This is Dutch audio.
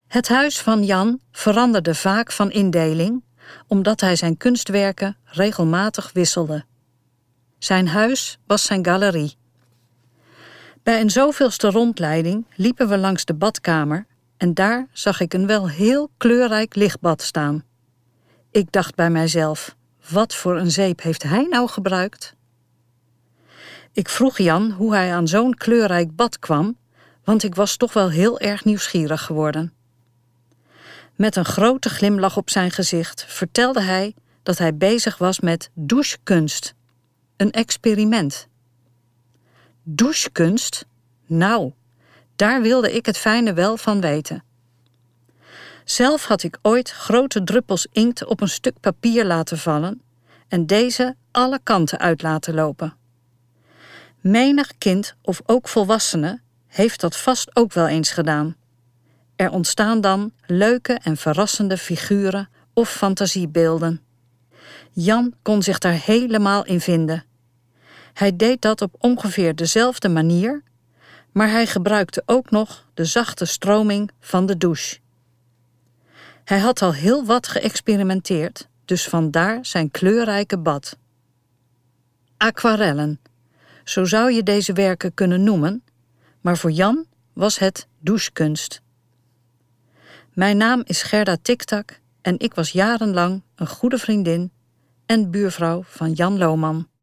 Het huis van Jan veranderde vaak van indeling, omdat hij zijn kunstwerken regelmatig wisselde. Zijn huis was zijn galerie. Bij een zoveelste rondleiding liepen we langs de badkamer en daar zag ik een wel heel kleurrijk lichtbad staan. Ik dacht bij mijzelf, wat voor een zeep heeft hij nou gebruikt? Ik vroeg Jan hoe hij aan zo'n kleurrijk bad kwam, want ik was toch wel heel erg nieuwsgierig geworden. Met een grote glimlach op zijn gezicht vertelde hij dat hij bezig was met douchekunst. Een experiment. Douchekunst? Nou, daar wilde ik het fijne wel van weten. Zelf had ik ooit grote druppels inkt op een stuk papier laten vallen en deze alle kanten uit laten lopen. Menig kind of ook volwassene heeft dat vast ook wel eens gedaan. Er ontstaan dan leuke en verrassende figuren of fantasiebeelden. Jan kon zich daar helemaal in vinden. Hij deed dat op ongeveer dezelfde manier, maar hij gebruikte ook nog de zachte stroming van de douche. Hij had al heel wat geëxperimenteerd, dus vandaar zijn kleurrijke bad. Aquarellen, zo zou je deze werken kunnen noemen, maar voor Jan was het douchekunst. Mijn naam is Gerda Tiktak en ik was jarenlang een goede vriendin en buurvrouw van Jan Lohman.